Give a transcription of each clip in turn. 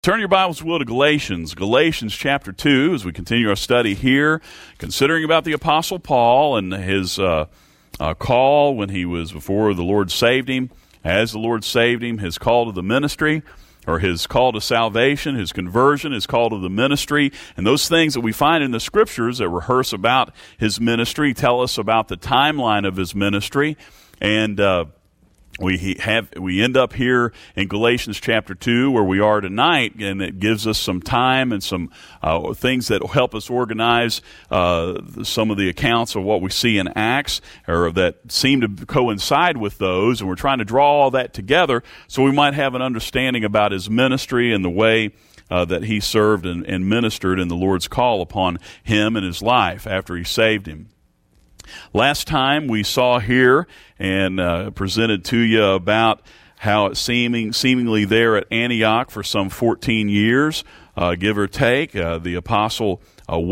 Turn your Bibles, will, to Galatians chapter 2, as we continue our study here, considering about the Apostle Paul and his call when he was before the Lord saved him, as the Lord saved him, his call to the ministry, or his call to salvation, his conversion, his call to the ministry, and those things that we find in the Scriptures that rehearse about his ministry, tell us about the timeline of his ministry, and we end up here in Galatians chapter 2 where we are tonight, and it gives us some time and some things that will help us organize some of the accounts of what we see in Acts, or that seem to coincide with those, and we're trying to draw all that together so we might have an understanding about his ministry and the way that he served and ministered in the Lord's call upon him and his life after he saved him. Last time we saw here and presented to you about how it seemingly there at Antioch for some 14 years, give or take, the apostle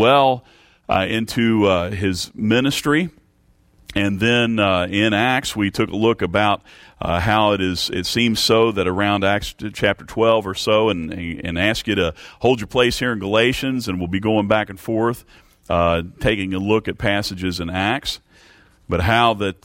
into his ministry. And then in Acts we took a look about how it seems so that around Acts chapter 12 or so, and ask you to hold your place here in Galatians, and we'll be going back and forth taking a look at passages in Acts, but how that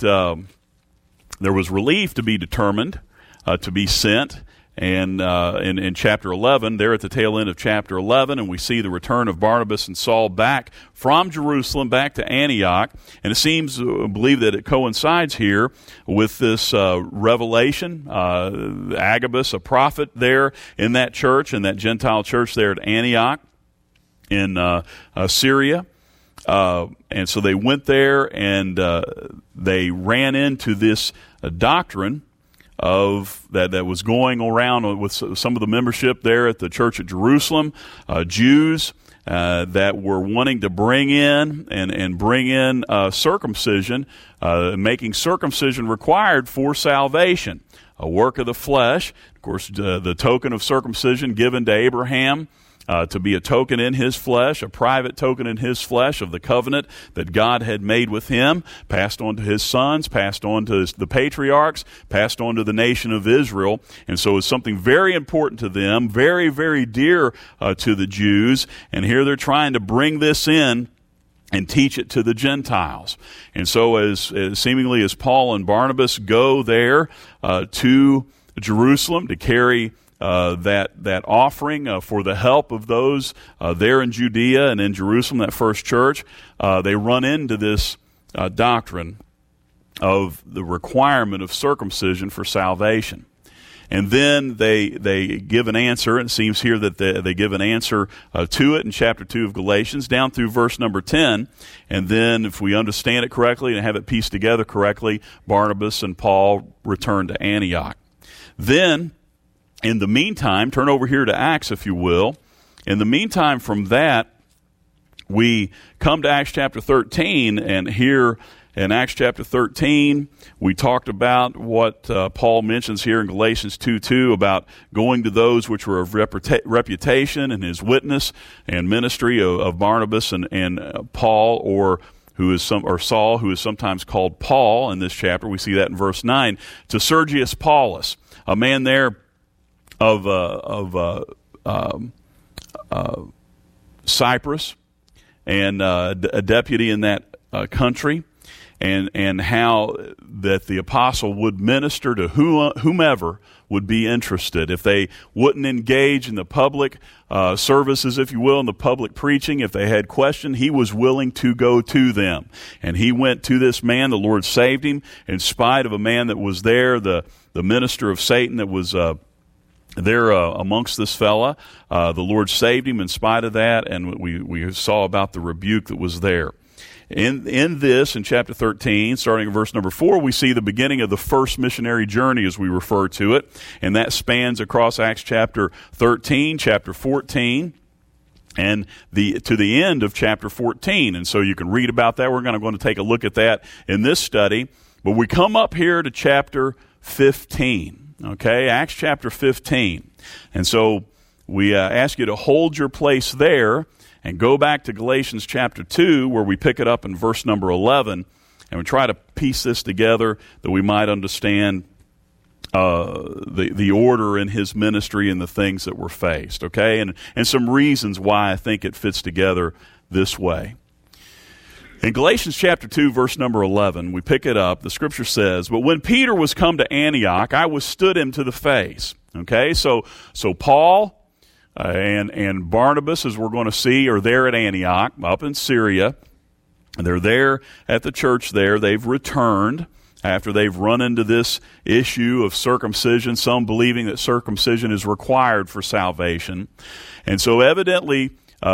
there was relief to be determined, to be sent, and in chapter 11, there at the tail end of chapter 11, and we see the return of Barnabas and Saul back from Jerusalem back to Antioch, and it seems, I believe that it coincides here with this revelation, Agabus, a prophet there in that church, in that Gentile church there at Antioch in Syria. And so they went there and they ran into this doctrine of that was going around with some of the membership there at the church at Jerusalem, Jews that were wanting to bring in and bring in circumcision, making circumcision required for salvation, a work of the flesh. Of course, the token of circumcision given to Abraham, to be a token in his flesh, a private token in his flesh of the covenant that God had made with him, passed on to his sons, passed on to the patriarchs, passed on to the nation of Israel. And so it's something very important to them, very, very dear to the Jews. And here they're trying to bring this in and teach it to the Gentiles. And so as seemingly as Paul and Barnabas go there to Jerusalem to carry that offering for the help of those there in Judea and in Jerusalem, that first church, they run into this doctrine of the requirement of circumcision for salvation. And then they give an answer, and it seems here that they give an answer to it in chapter 2 of Galatians, down through verse number 10. And then, if we understand it correctly and have it pieced together correctly, Barnabas and Paul return to Antioch. Then, in the meantime, turn over here to Acts, if you will. In the meantime, from that, we come to Acts chapter 13, and here in Acts chapter 13, we talked about what Paul mentions here in Galatians 2:2 about going to those which were of reputation, and his witness and ministry of Barnabas and Paul, or Saul, who is sometimes called Paul in this chapter. We see that in verse 9, to Sergius Paulus, a man there of Cyprus, and a deputy in that country, and how that the apostle would minister to whomever would be interested. If they wouldn't engage in the public services, if you will, in the public preaching, if they had questions, he was willing to go to them. And he went to this man. The Lord saved him in spite of a man that was there, the minister of Satan that was there amongst this fella. The Lord saved him in spite of that, and we saw about the rebuke that was there. In chapter 13, starting in verse number 4, we see the beginning of the first missionary journey, as we refer to it, and that spans across Acts chapter 13, chapter 14, and to the end of chapter 14. And so you can read about that. We're going to take a look at that in this study. But we come up here to chapter 15. Okay, Acts chapter 15. And so we ask you to hold your place there and go back to Galatians chapter 2, where we pick it up in verse number 11, and we try to piece this together that we might understand the order in his ministry and the things that were faced, okay? And some reasons why I think it fits together this way. In Galatians chapter 2, verse number 11, we pick it up. The scripture says, "But when Peter was come to Antioch, I withstood him to the face." Okay, so Paul and Barnabas, as we're going to see, are there at Antioch, up in Syria. They're there at the church there. They've returned after they've run into this issue of circumcision, some believing that circumcision is required for salvation. And so evidently,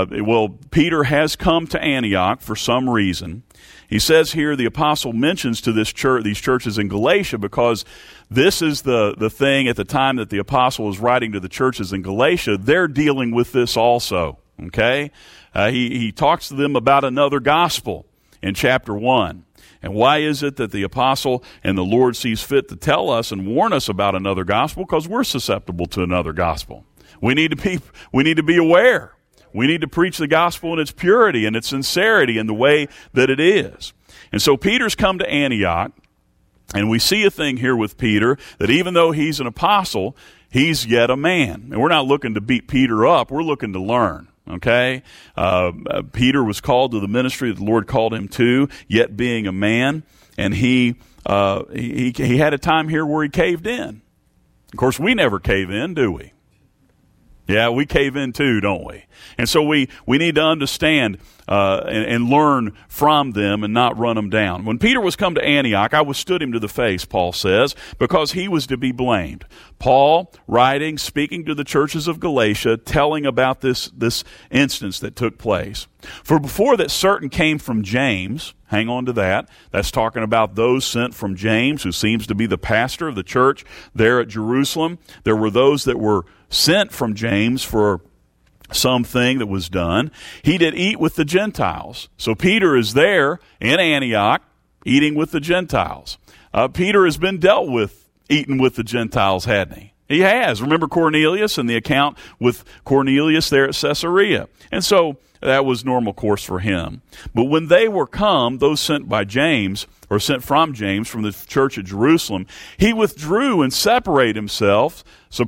Peter has come to Antioch for some reason. He says here the apostle mentions to these churches in Galatia because this is the thing at the time that the apostle is writing to the churches in Galatia. They're dealing with this also, okay? He talks to them about another gospel in chapter 1. And why is it that the apostle and the Lord sees fit to tell us and warn us about another gospel? Because we're susceptible to another gospel. We need to be aware. We need to preach the gospel in its purity and its sincerity in the way that it is. And so Peter's come to Antioch, and we see a thing here with Peter that even though he's an apostle, he's yet a man. And we're not looking to beat Peter up. We're looking to learn. Okay? Peter was called to the ministry that the Lord called him to, yet being a man, and he had a time here where he caved in. Of course, we never cave in, do we? Yeah, we cave in too, don't we? And so we need to understand and learn from them and not run them down. When Peter was come to Antioch, I withstood him to the face, Paul says, because he was to be blamed. Paul, writing, speaking to the churches of Galatia, telling about this instance that took place. For before that certain came from James, hang on to that, that's talking about those sent from James, who seems to be the pastor of the church there at Jerusalem. There were those that were sent from James for something that was done. He did eat with the Gentiles. So Peter is there in Antioch eating with the Gentiles. Peter has been dealt with eating with the Gentiles, hadn't he? He has. Remember Cornelius and the account with Cornelius there at Caesarea. And so that was normal course for him. But when they were come, those sent by James, or sent from James from the church at Jerusalem, he withdrew and separated himself,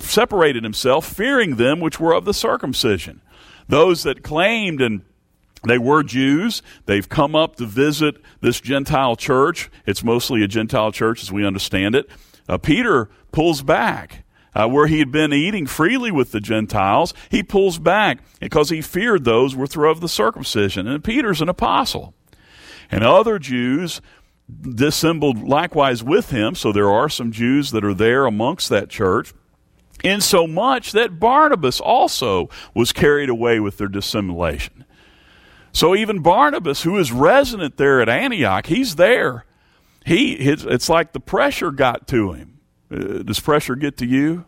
fearing them which were of the circumcision. Those that claimed, and they were Jews, they've come up to visit this Gentile church. It's mostly a Gentile church as we understand it. Peter pulls back. Where he had been eating freely with the Gentiles, he pulls back because he feared those which were of the circumcision. And Peter's an apostle. And other Jews dissembled likewise with him, so there are some Jews that are there amongst that church, insomuch that Barnabas also was carried away with their dissimulation. So even Barnabas, who is resident there at Antioch, he's there. It's like the pressure got to him. Does pressure get to you?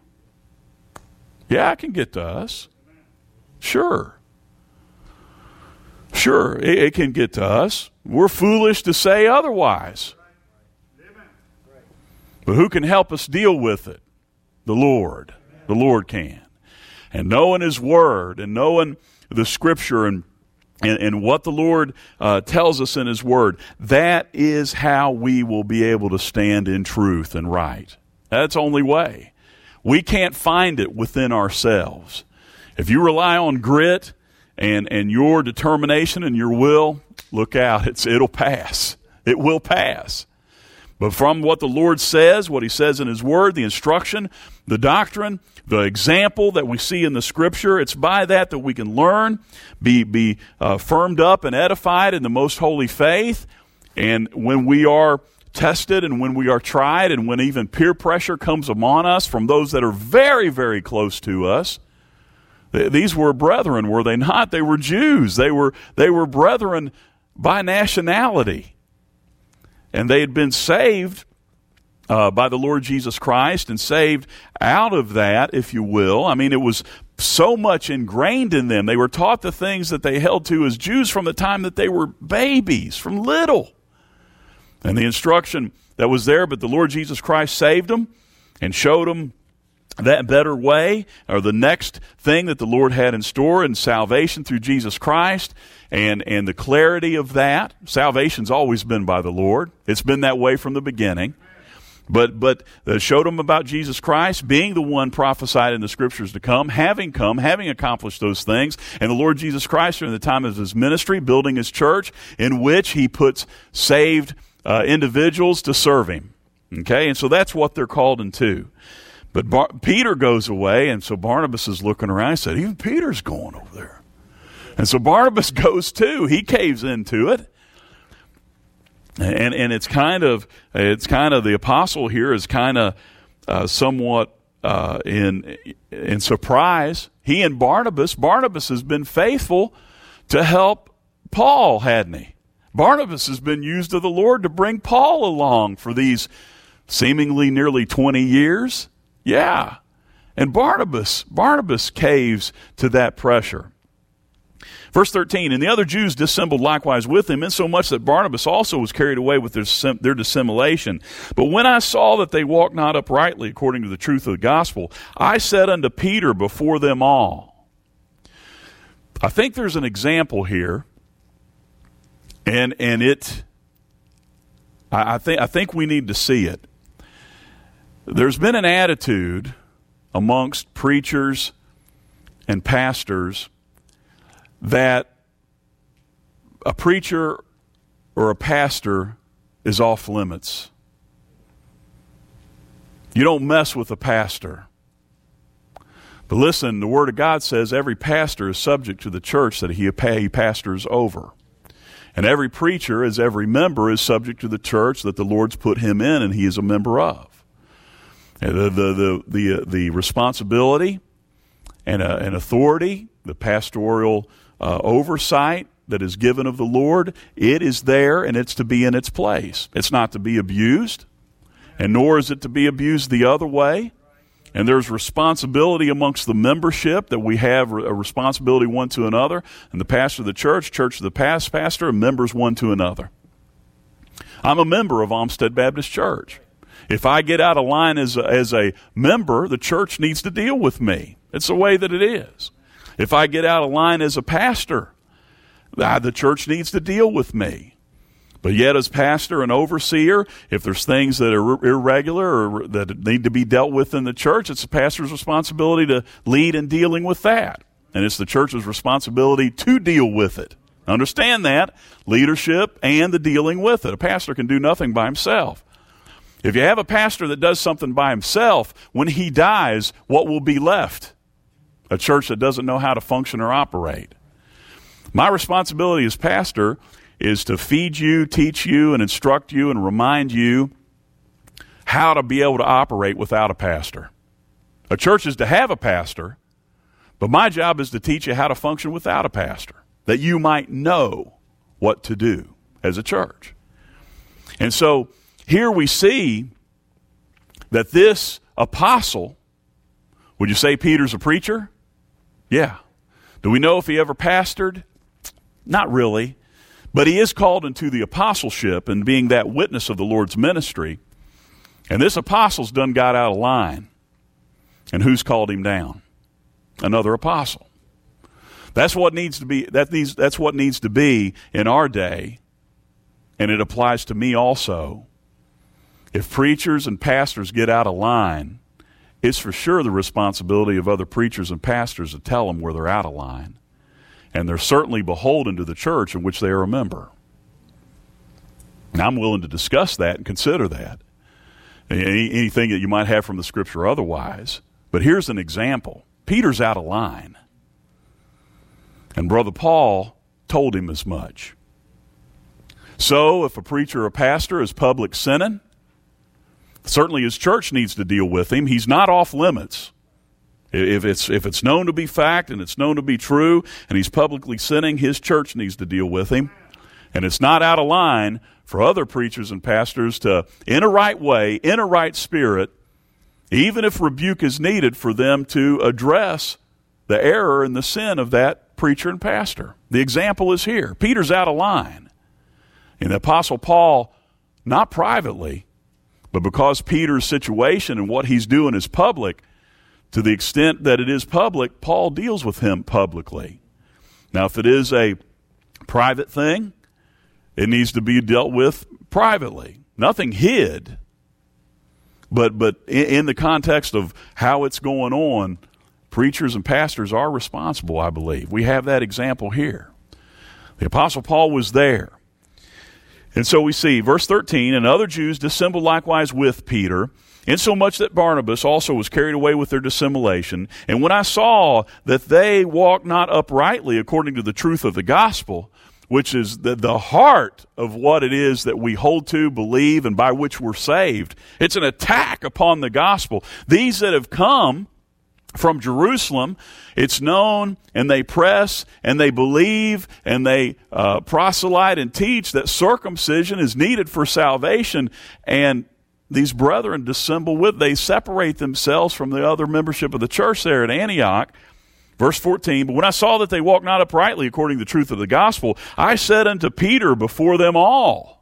Yeah, it can get to us. Sure. It can get to us. We're foolish to say otherwise. But who can help us deal with it? The Lord. The Lord can. And knowing His Word and knowing the Scripture and what the Lord tells us in His Word, that is how we will be able to stand in truth and right. That's the only way. We can't find it within ourselves. If you rely on grit and your determination and your will, look out. It'll pass. It will pass. But from what the Lord says, what He says in His Word, the instruction, the doctrine, the example that we see in the Scripture, it's by that we can learn, be firmed up and edified in the most holy faith. And when we are tested and when we are tried and when even peer pressure comes upon us from those that are very, very close to us. These were brethren, were they not? They were Jews. They were brethren by nationality. And they had been saved by the Lord Jesus Christ and saved out of that, if you will. I mean, it was so much ingrained in them. They were taught the things that they held to as Jews from the time that they were babies, from little. And the instruction that was there, but the Lord Jesus Christ saved them and showed them that better way, or the next thing that the Lord had in store in salvation through Jesus Christ, and the clarity of that. Salvation's always been by the Lord. It's been that way from the beginning. But showed them about Jesus Christ, being the one prophesied in the Scriptures to come, having accomplished those things, and the Lord Jesus Christ during the time of his ministry, building his church, in which he puts saved individuals to serve him. Okay, and so that's what they're called into. But Peter goes away, and so Barnabas is looking around and said, even Peter's going over there. And so Barnabas goes too. He caves into it. And it's kind of the apostle here is kind of somewhat in surprise. He and Barnabas has been faithful to help Paul, hadn't he? Barnabas has been used of the Lord to bring Paul along for these seemingly nearly 20 years. Yeah. And Barnabas caves to that pressure. Verse 13, and the other Jews dissembled likewise with him, insomuch that Barnabas also was carried away with their dissimulation. But when I saw that they walked not uprightly according to the truth of the gospel, I said unto Peter before them all. I think there's an example here, and I think we need to see it. There's been an attitude amongst preachers and pastors that a preacher or a pastor is off limits. You don't mess with a pastor. But listen, the Word of God says every pastor is subject to the church that he pastors over. And every preacher, as every member, is subject to the church that the Lord's put him in and he is a member of. The responsibility and authority, the pastoral oversight that is given of the Lord, it is there and it's to be in its place. It's not to be abused, and nor is it to be abused the other way. And there's responsibility amongst the membership that we have a responsibility one to another, and the pastor of the church of the pastor, and members one to another. I'm a member of Olmsted Baptist Church. If I get out of line as a member, the church needs to deal with me. It's the way that it is. If I get out of line as a pastor, the church needs to deal with me. But yet as pastor and overseer, if there's things that are irregular or that need to be dealt with in the church, it's the pastor's responsibility to lead in dealing with that. And it's the church's responsibility to deal with it. Understand that. Leadership and the dealing with it. A pastor can do nothing by himself. If you have a pastor that does something by himself, when he dies, what will be left? A church that doesn't know how to function or operate. My responsibility as pastor is to feed you, teach you, and instruct you and remind you how to be able to operate without a pastor. A church is to have a pastor, but my job is to teach you how to function without a pastor, that you might know what to do as a church. And so here we see that this apostle, would you say Peter's a preacher? Yeah. Do we know if he ever pastored? Not really. But he is called into the apostleship and being that witness of the Lord's ministry. And this apostle's done got out of line. And who's called him down? Another apostle. That's what needs to be. That's what needs to be in our day, and it applies to me also. If preachers and pastors get out of line, it's for sure the responsibility of other preachers and pastors to tell them where they're out of line. And they're certainly beholden to the church in which they are a member. And I'm willing to discuss that and consider that. Anything that you might have from the Scripture otherwise. But here's an example. Peter's out of line. And Brother Paul told him as much. So if a preacher or a pastor is public sinning, certainly his church needs to deal with him. He's not off limits. If it's known to be fact and it's known to be true and he's publicly sinning, his church needs to deal with him. And it's not out of line for other preachers and pastors to, in a right way, in a right spirit, even if rebuke is needed, for them to address the error and the sin of that preacher and pastor. The example is here. Peter's out of line. And the Apostle Paul, not privately, but because Peter's situation and what he's doing is public, to the extent that it is public, Paul deals with him publicly. Now, if it is a private thing, it needs to be dealt with privately. Nothing hid. But in the context of how it's going on, preachers and pastors are responsible, I believe. We have that example here. The Apostle Paul was there. And so we see, verse 13, and other Jews dissembled likewise with Peter, insomuch that Barnabas also was carried away with their dissimulation. And when I saw that they walked not uprightly according to the truth of the gospel, which is the heart of what it is that we hold to, believe, and by which we're saved. It's an attack upon the gospel. These that have come from Jerusalem, it's known, and they press, and they believe, and they proselyte and teach that circumcision is needed for salvation, and these brethren dissemble with, they separate themselves from the other membership of the church there at Antioch. Verse 14, but when I saw that they walked not uprightly according to the truth of the gospel, I said unto Peter before them all.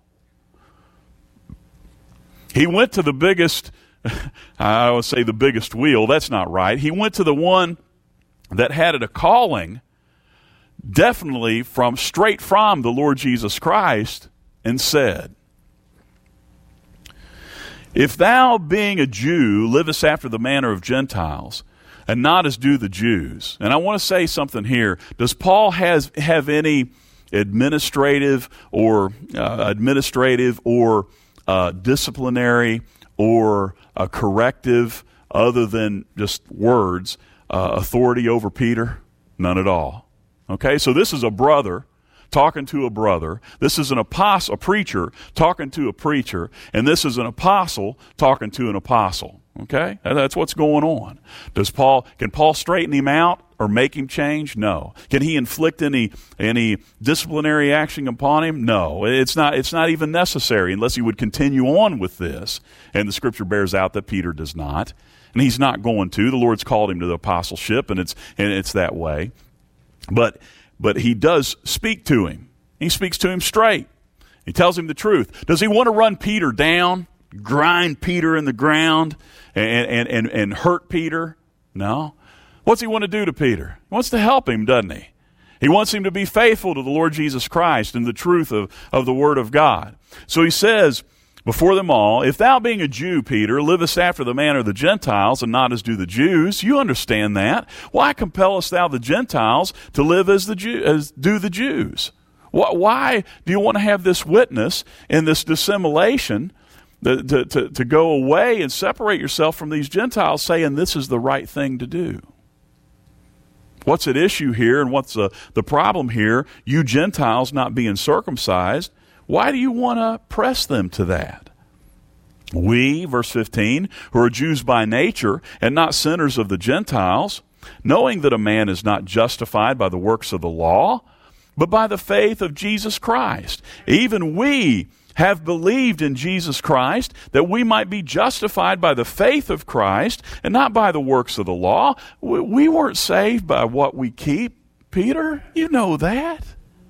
He went to the biggest, I would say the biggest wheel, that's not right. He went to the one that had a calling, definitely straight from the Lord Jesus Christ, and said, if thou, being a Jew, livest after the manner of Gentiles, and not as do the Jews. And I want to say something here. Does Paul have any administrative or disciplinary or corrective, other than just words, authority over Peter? None at all. Okay, so this is a brother talking to a brother. This is a preacher talking to a preacher, and this is an apostle talking to an apostle. Okay? That's what's going on. Can Paul straighten him out or make him change? No. Can he inflict any disciplinary action upon him? No. It's not even necessary unless he would continue on with this. And the scripture bears out that Peter does not. And he's not going to. The Lord's called him to the apostleship, and it's that way. But he does speak to him. He speaks to him straight. He tells him the truth. Does he want to run Peter down? Grind Peter in the ground and hurt Peter? No. What's he want to do to Peter? He wants to help him, doesn't he? He wants him to be faithful to the Lord Jesus Christ and the truth of the Word of God. So he says before them all, if thou, being a Jew, Peter, livest after the manner of the Gentiles and not as do the Jews, you understand that. Why compellest thou the Gentiles to live as do the Jews? Why do you want to have this witness in this dissimulation to go away and separate yourself from these Gentiles, saying this is the right thing to do? What's at issue here, and what's the problem here? You Gentiles not being circumcised. Why do you want to press them to that? We, verse 15, who are Jews by nature and not sinners of the Gentiles, knowing that a man is not justified by the works of the law, but by the faith of Jesus Christ. Even we have believed in Jesus Christ, that we might be justified by the faith of Christ and not by the works of the law. We weren't saved by what we keep, Peter. You know that.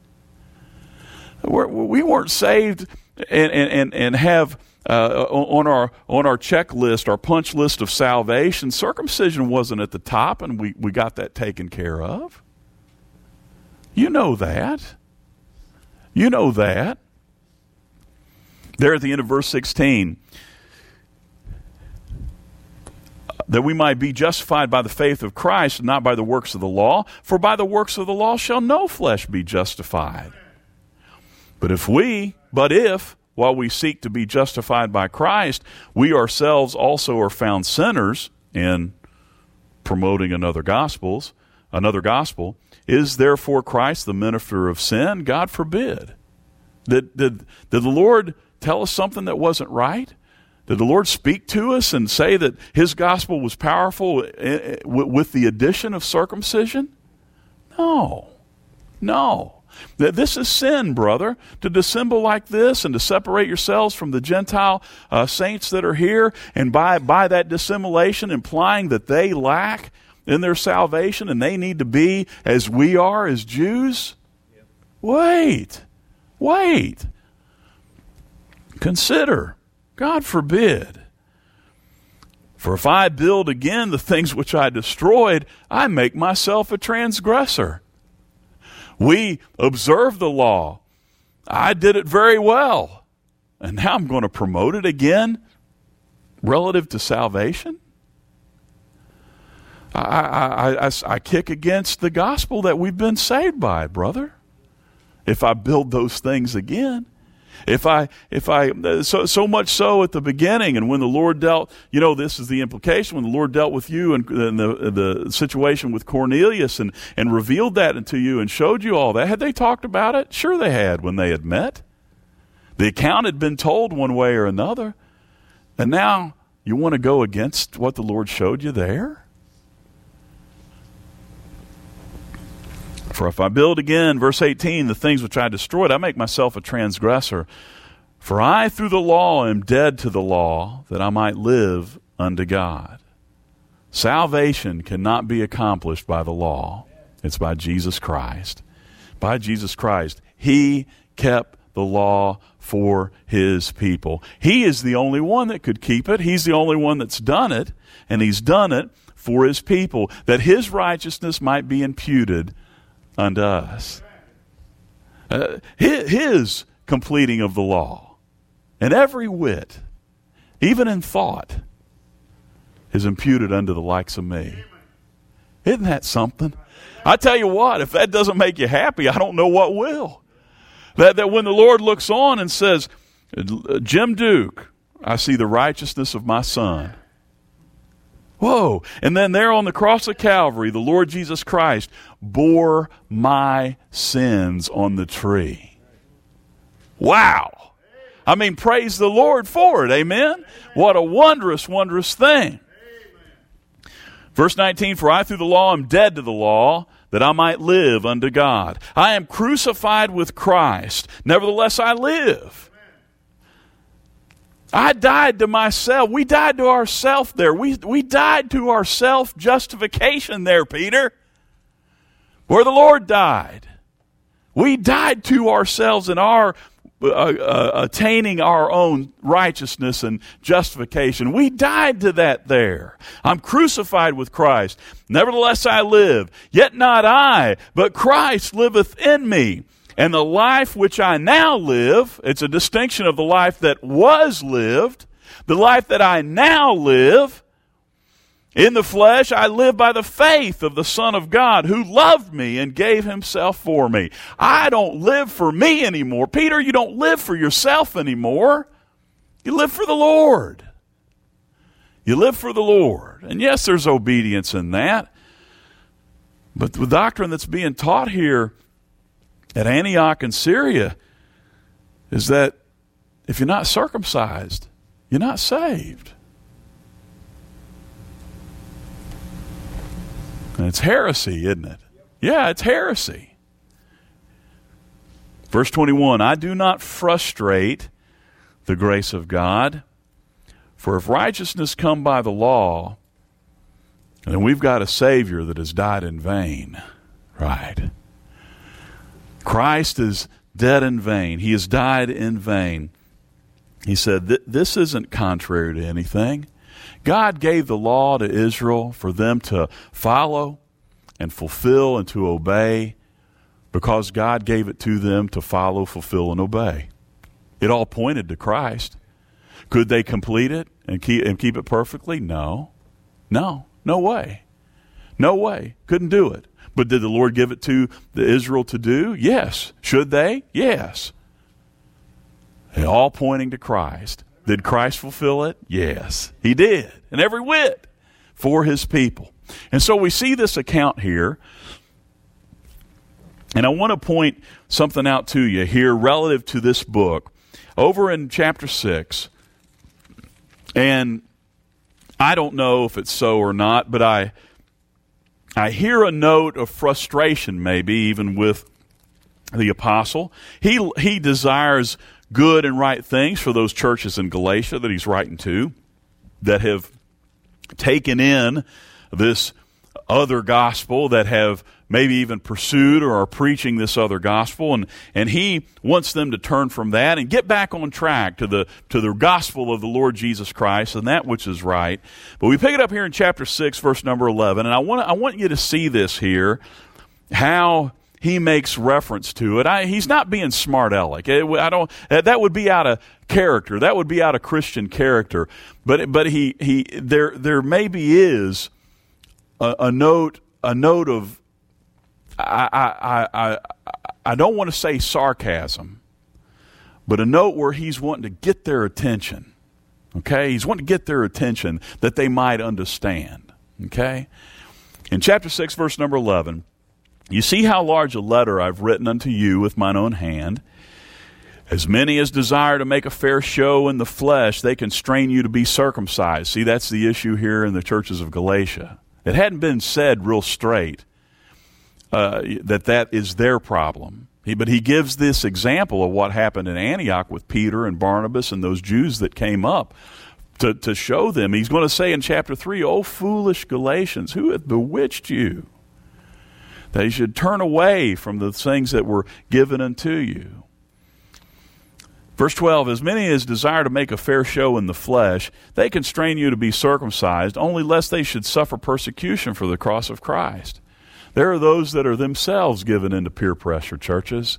We weren't saved and have on our checklist, our punch list of salvation, circumcision wasn't at the top, and we got that taken care of. You know that. You know that. There at the end of verse 16, that we might be justified by the faith of Christ and not by the works of the law. For by the works of the law shall no flesh be justified. But if, while we seek to be justified by Christ, we ourselves also are found sinners in promoting another gospel, is therefore Christ the minister of sin? God forbid. Did the Lord tell us something that wasn't right? Did the Lord speak to us and say that his gospel was powerful with the addition of circumcision? No. This is sin, brother, to dissemble like this and to separate yourselves from the Gentile saints that are here, and by that dissimulation implying that they lack in their salvation and they need to be as we are as Jews. Wait. Consider, God forbid. For if I build again the things which I destroyed, I make myself a transgressor. We observe the law. I did it very well. And now I'm going to promote it again? Relative to salvation? I kick against the gospel that we've been saved by, brother. If I build those things again. So much so at the beginning, and when the Lord dealt, this is the implication, when the Lord dealt with you and the situation with Cornelius and revealed that unto you and showed you all that, had they talked about it? Sure they had when they had met. The account had been told one way or another. And now you want to go against what the Lord showed you there? For if I build again, verse 18, the things which I destroyed, I make myself a transgressor. For I through the law am dead to the law, that I might live unto God. Salvation cannot be accomplished by the law. It's by Jesus Christ. By Jesus Christ. He kept the law for his people. He is the only one that could keep it. He's the only one that's done it, and he's done it for his people, that his righteousness might be imputed unto us. His completing of the law, and every whit, even in thought, is imputed unto the likes of me. Isn't that something? I tell you what, if that doesn't make you happy, I don't know what will. That when the Lord looks on and says, Jim Duke, I see the righteousness of my son. Whoa. And then there on the cross of Calvary, the Lord Jesus Christ bore my sins on the tree. Wow. I mean, praise the Lord for it. Amen? What a wondrous, wondrous thing. Verse 19, for I through the law am dead to the law, that I might live unto God. I am crucified with Christ. Nevertheless I live. I died to myself. We died to ourself there. We died to our self-justification there, Peter. Where the Lord died. We died to ourselves in our attaining our own righteousness and justification. We died to that there. I'm crucified with Christ. Nevertheless I live. Yet not I, but Christ liveth in me. And the life which I now live, it's a distinction of the life that was lived. The life that I now live, in the flesh, I live by the faith of the Son of God who loved me and gave himself for me. I don't live for me anymore. Peter, you don't live for yourself anymore. You live for the Lord. You live for the Lord. And yes, there's obedience in that. But the doctrine that's being taught here at Antioch in Syria is that if you're not circumcised, you're not saved. And it's heresy, isn't it? Yeah, it's heresy. Verse 21, I do not frustrate the grace of God, for if righteousness come by the law, then we've got a Savior that has died in vain. Right. Christ is dead in vain. He has died in vain. He said, this isn't contrary to anything. God gave the law to Israel for them to follow and fulfill and to obey because God gave it to them to follow, fulfill, and obey. It all pointed to Christ. Could they complete it and keep it perfectly? No. No way. No way. Couldn't do it. But did the Lord give it to the Israel to do? Yes. Should they? Yes. They're all pointing to Christ. Did Christ fulfill it? Yes. He did. And every whit for his people. And so we see this account here. And I want to point something out to you here relative to this book. Over in chapter 6, and I don't know if it's so or not, but I hear a note of frustration maybe even with the apostle. He desires good and right things for those churches in Galatia that he's writing to that have taken in this other gospel, that have maybe even pursued or are preaching this other gospel, and he wants them to turn from that and get back on track to the gospel of the Lord Jesus Christ and that which is right. But we pick it up here in chapter 6, verse number 11, and I want you to see this here, how he makes reference to it. He's not being smart aleck. That would be out of character. That would be out of Christian character. But there maybe is a note of, I don't want to say sarcasm, but a note where he's wanting to get their attention. Okay? He's wanting to get their attention that they might understand. Okay? In chapter 6, verse number 11, you see how large a letter I've written unto you with mine own hand. As many as desire to make a fair show in the flesh, they constrain you to be circumcised. See, that's the issue here in the churches of Galatia. It hadn't been said real straight that is their problem. But he gives this example of what happened in Antioch with Peter and Barnabas and those Jews that came up to show them. He's going to say in chapter 3, "O foolish Galatians, who hath bewitched you, that you should turn away from the things that were given unto you?" Verse 12, "As many as desire to make a fair show in the flesh, they constrain you to be circumcised, only lest they should suffer persecution for the cross of Christ." There are those that are themselves given into peer pressure, churches.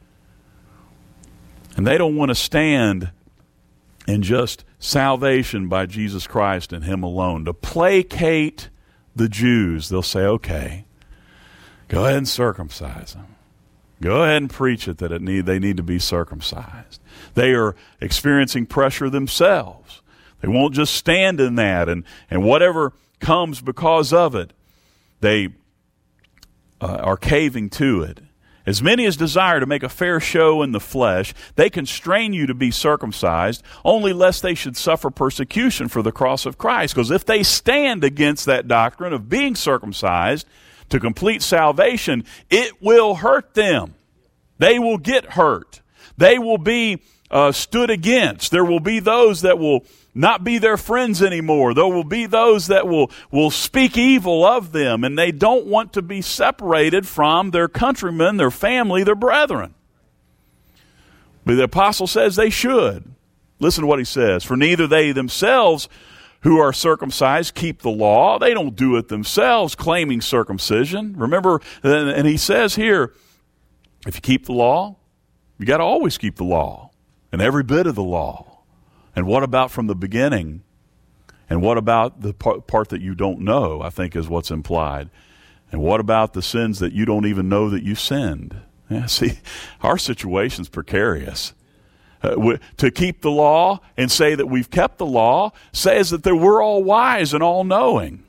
And they don't want to stand in just salvation by Jesus Christ and Him alone. To placate the Jews, they'll say, okay, go ahead and circumcise them. Go ahead and preach it that they need to be circumcised. They are experiencing pressure themselves. They won't just stand in that, and whatever comes because of it, they are caving to it. As many as desire to make a fair show in the flesh, they constrain you to be circumcised, only lest they should suffer persecution for the cross of Christ. Because if they stand against that doctrine of being circumcised to complete salvation, it will hurt them. They will get hurt. They will be stood against. There will be those that will not be their friends anymore. There will be those that will speak evil of them, and they don't want to be separated from their countrymen, their family, their brethren. But the apostle says they should. Listen to what he says. "For neither they themselves who are circumcised keep the law." They don't do it themselves, claiming circumcision. Remember, and he says here, if you keep the law, you got to always keep the law, and every bit of the law. And what about from the beginning? And what about the part that you don't know, I think is what's implied. And what about the sins that you don't even know that you sinned? Yeah, see, our situation's precarious. To keep the law and say that we've kept the law says that we're all wise and all knowing.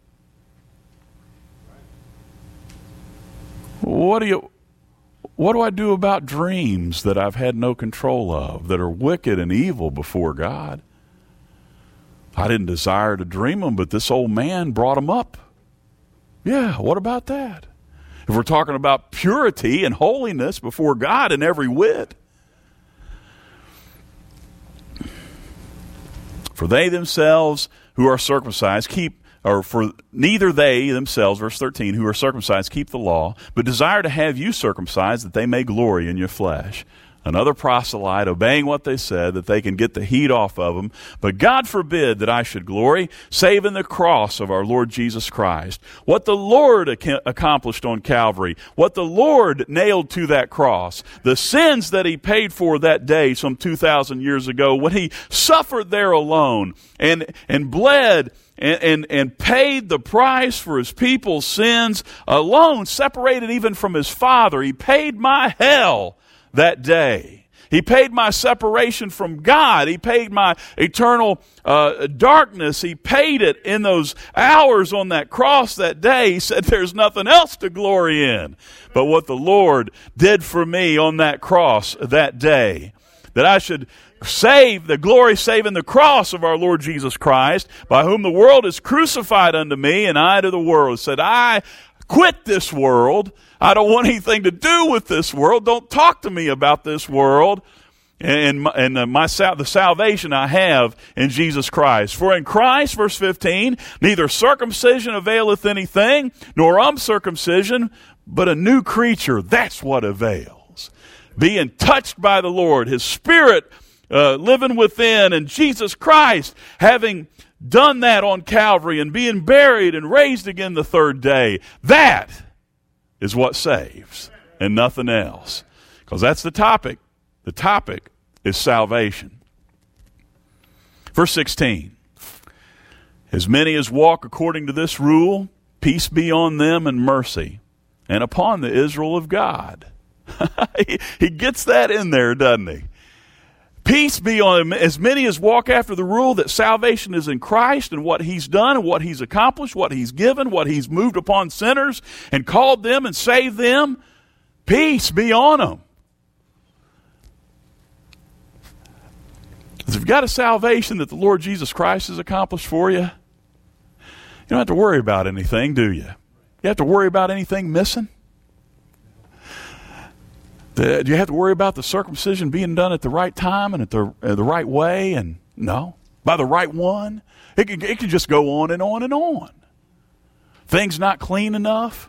What do I do about dreams that I've had no control of, that are wicked and evil before God? I didn't desire to dream them, but this old man brought them up. Yeah, what about that? If we're talking about purity and holiness before God in every whit. "For they themselves who are circumcised for neither they themselves," verse 13, "who are circumcised keep the law, but desire to have you circumcised, that they may glory in your flesh." Another proselyte obeying what they said, that they can get the heat off of them. "But God forbid that I should glory, save in the cross of our Lord Jesus Christ." What the Lord accomplished on Calvary, what the Lord nailed to that cross, the sins that He paid for that day some 2,000 years ago, when He suffered there alone and bled and paid the price for His people's sins alone, separated even from His Father. He paid my hell that day. He paid my separation from God. He paid my eternal darkness. He paid it in those hours on that cross that day. He said there's nothing else to glory in but what the Lord did for me on that cross that day. That I should save the glory, saving the cross of our Lord Jesus Christ, by whom the world is crucified unto me, and I to the world. He said, I quit this world. I don't want anything to do with this world. Don't talk to me about this world and the salvation I have in Jesus Christ. "For in Christ," verse 15, "neither circumcision availeth anything, nor uncircumcision, but a new creature." That's what avails. Being touched by the Lord, His Spirit living within, and Jesus Christ having done that on Calvary and being buried and raised again the third day. That is what saves. and nothing else. Because that's the topic. The topic is salvation. Verse 16. As many as walk according to this rule, peace be on them and mercy, and upon the Israel of God. He gets that in there, doesn't he? Peace be on them, as many as walk after the rule that salvation is in Christ and what he's done and what he's accomplished, what he's given, what he's moved upon sinners and called them and saved them. Peace be on them. If you've got a salvation that the Lord Jesus Christ has accomplished for you, you don't have to worry about anything, do you? You have to worry about anything missing? Do you have to worry about the circumcision being done at the right time and at the right way? And no, by the right one. It could just go on and on and on. Things not clean enough.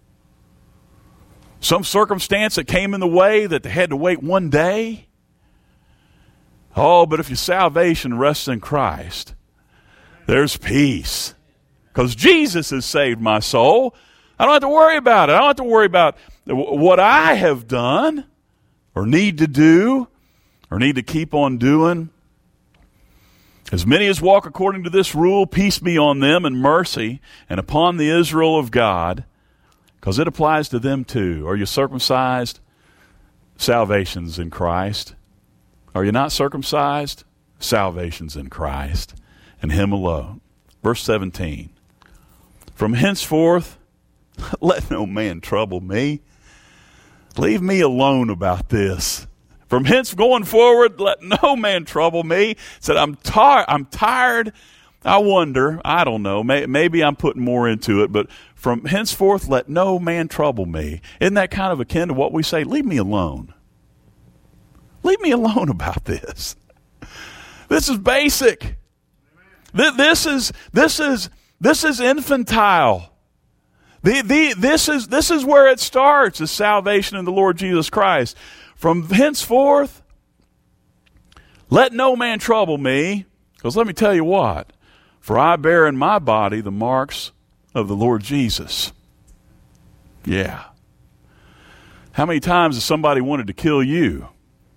Some circumstance that came in the way that they had to wait one day. Oh, but if your salvation rests in Christ, there's peace. Because Jesus has saved my soul. I don't have to worry about it. I don't have to worry about what I have done or need to do or need to keep on doing. As many as walk according to this rule, peace be on them and mercy and upon the Israel of God, because it applies to them too. Are you circumcised? Salvation's in Christ. Are you not circumcised? Salvation's in Christ and him alone. Verse 17. From henceforth, let no man trouble me. Leave me alone about this. From hence going forward, let no man trouble me. Said, I'm tired. I wonder, I don't know, maybe I'm putting more into it, but from henceforth, let no man trouble me. Isn't that kind of akin to what we say? Leave me alone. Leave me alone about this. This is basic. This is infantile. This is where it starts, is salvation in the Lord Jesus Christ. From henceforth, let no man trouble me, because let me tell you what, for I bear in my body the marks of the Lord Jesus. Yeah. How many times has somebody wanted to kill you?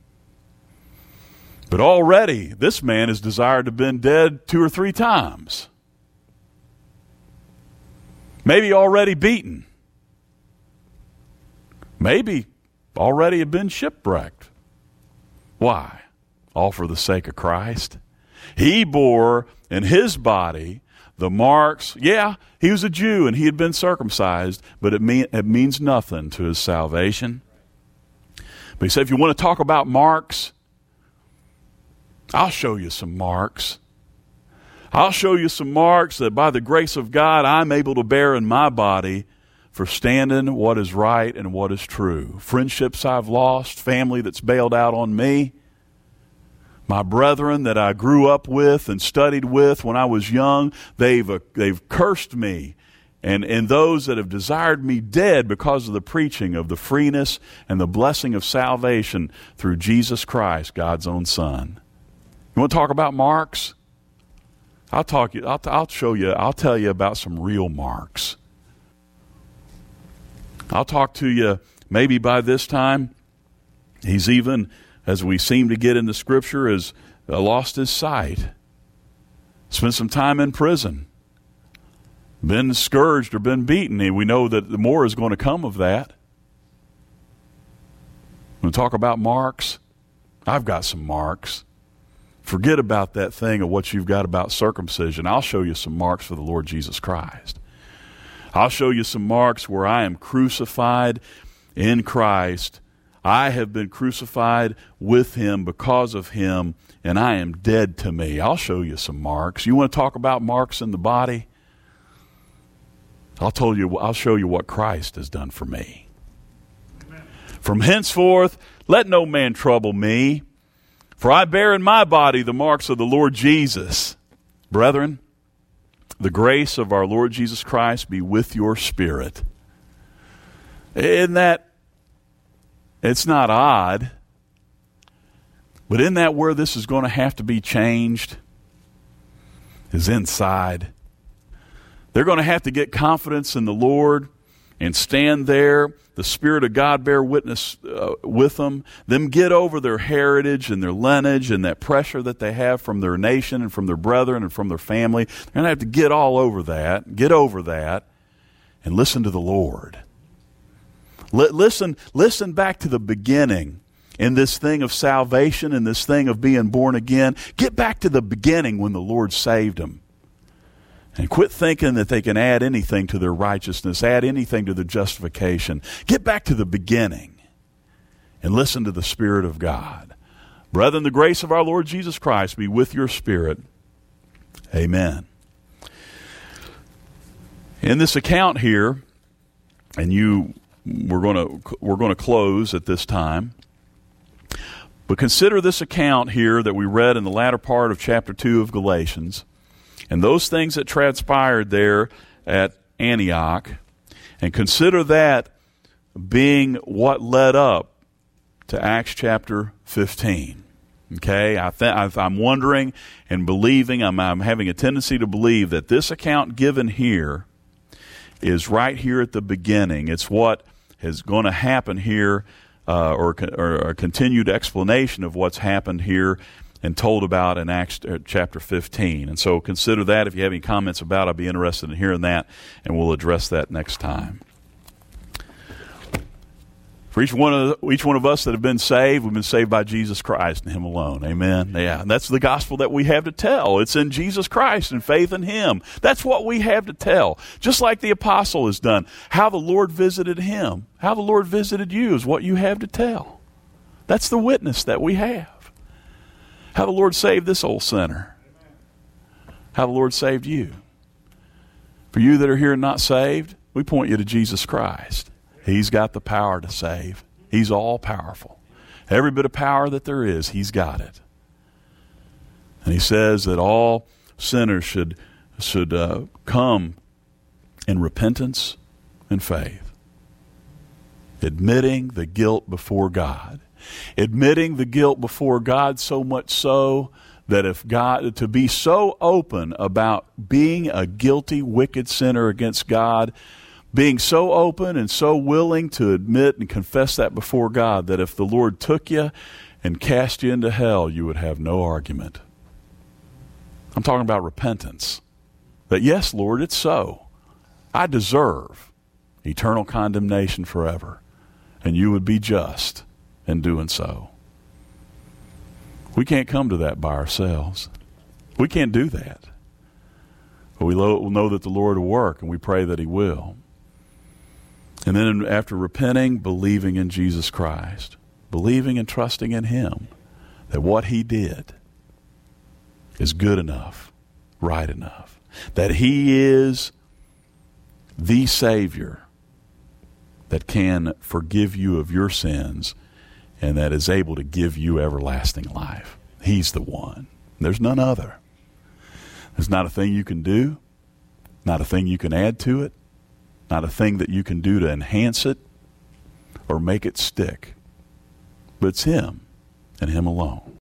But already this man is desired to have been dead 2 or 3 times. Maybe already beaten. Maybe already have been shipwrecked. Why? All for the sake of Christ. He bore in his body the marks. Yeah, he was a Jew and he had been circumcised, but it means nothing to his salvation. But he said, if you want to talk about marks, I'll show you some marks. I'll show you some marks that by the grace of God I'm able to bear in my body for standing what is right and what is true. Friendships I've lost, family that's bailed out on me, my brethren that I grew up with and studied with when I was young, they've cursed me. And those that have desired me dead because of the preaching of the freeness and the blessing of salvation through Jesus Christ, God's own Son. You want to talk about marks? I'll tell you about some real marks. I'll talk to you maybe by this time. He's even, as we seem to get in the Scripture, has lost his sight. Spent some time in prison. Been scourged or been beaten. And we know that more is going to come of that. We'll talk about marks. I've got some marks. Forget about that thing of what you've got about circumcision. I'll show you some marks for the Lord Jesus Christ. I'll show you some marks where I am crucified in Christ. I have been crucified with him because of him, and I am dead to me. I'll show you some marks. You want to talk about marks in the body? I'll show you what Christ has done for me. Amen. From henceforth, let no man trouble me. For I bear in my body the marks of the Lord Jesus. Brethren, the grace of our Lord Jesus Christ be with your spirit. Isn't that, it's not odd, but isn't that where this is going to have to be changed? Is inside. They're going to have to get confidence in the Lord and stand there. The Spirit of God bear witness with them. Them get over their heritage and their lineage and that pressure that they have from their nation and from their brethren and from their family. They're going to have to get all over that, get over that, and listen to the Lord. Listen back to the beginning in this thing of salvation and this thing of being born again. Get back to the beginning when the Lord saved them. And quit thinking that they can add anything to their righteousness, add anything to their justification. Get back to the beginning and listen to the Spirit of God. Brethren, the grace of our Lord Jesus Christ be with your spirit. Amen. In this account here, and we're going to close at this time. But consider this account here that we read in the latter part of chapter 2 of Galatians, and those things that transpired there at Antioch, and consider that being what led up to Acts chapter 15. Okay, I'm wondering and believing, I'm having a tendency to believe that this account given here is right here at the beginning. It's what is going to happen here, or a continued explanation of what's happened here and told about in Acts chapter 15. And so consider that. If you have any comments about it, I'll be interested in hearing that, and we'll address that next time. For each one of us that have been saved, we've been saved by Jesus Christ and Him alone. Amen? Yeah, and that's the gospel that we have to tell. It's in Jesus Christ and faith in Him. That's what we have to tell. Just like the apostle has done. How the Lord visited him, how the Lord visited you is what you have to tell. That's the witness that we have. How the Lord saved this old sinner. How the Lord saved you. For you that are here and not saved, we point you to Jesus Christ. He's got the power to save. He's all powerful. Every bit of power that there is, He's got it. And He says that all sinners should come in repentance and faith, admitting the guilt before God. Admitting the guilt before God, so much so that if God, to be so open about being a guilty, wicked sinner against God, being so open and so willing to admit and confess that before God, that if the Lord took you and cast you into hell, you would have no argument. I'm talking about repentance. That yes, Lord, it's so. I deserve eternal condemnation forever, and you would be just in doing so. We can't come to that by ourselves. We can't do that. But we know that the Lord will work, and we pray that He will. And then after repenting, believing in Jesus Christ, believing and trusting in Him, that what He did is good enough, right enough, that He is the Savior that can forgive you of your sins and that is able to give you everlasting life. He's the one. There's none other. There's not a thing you can do, not a thing you can add to it, not a thing that you can do to enhance it or make it stick. But it's Him and Him alone.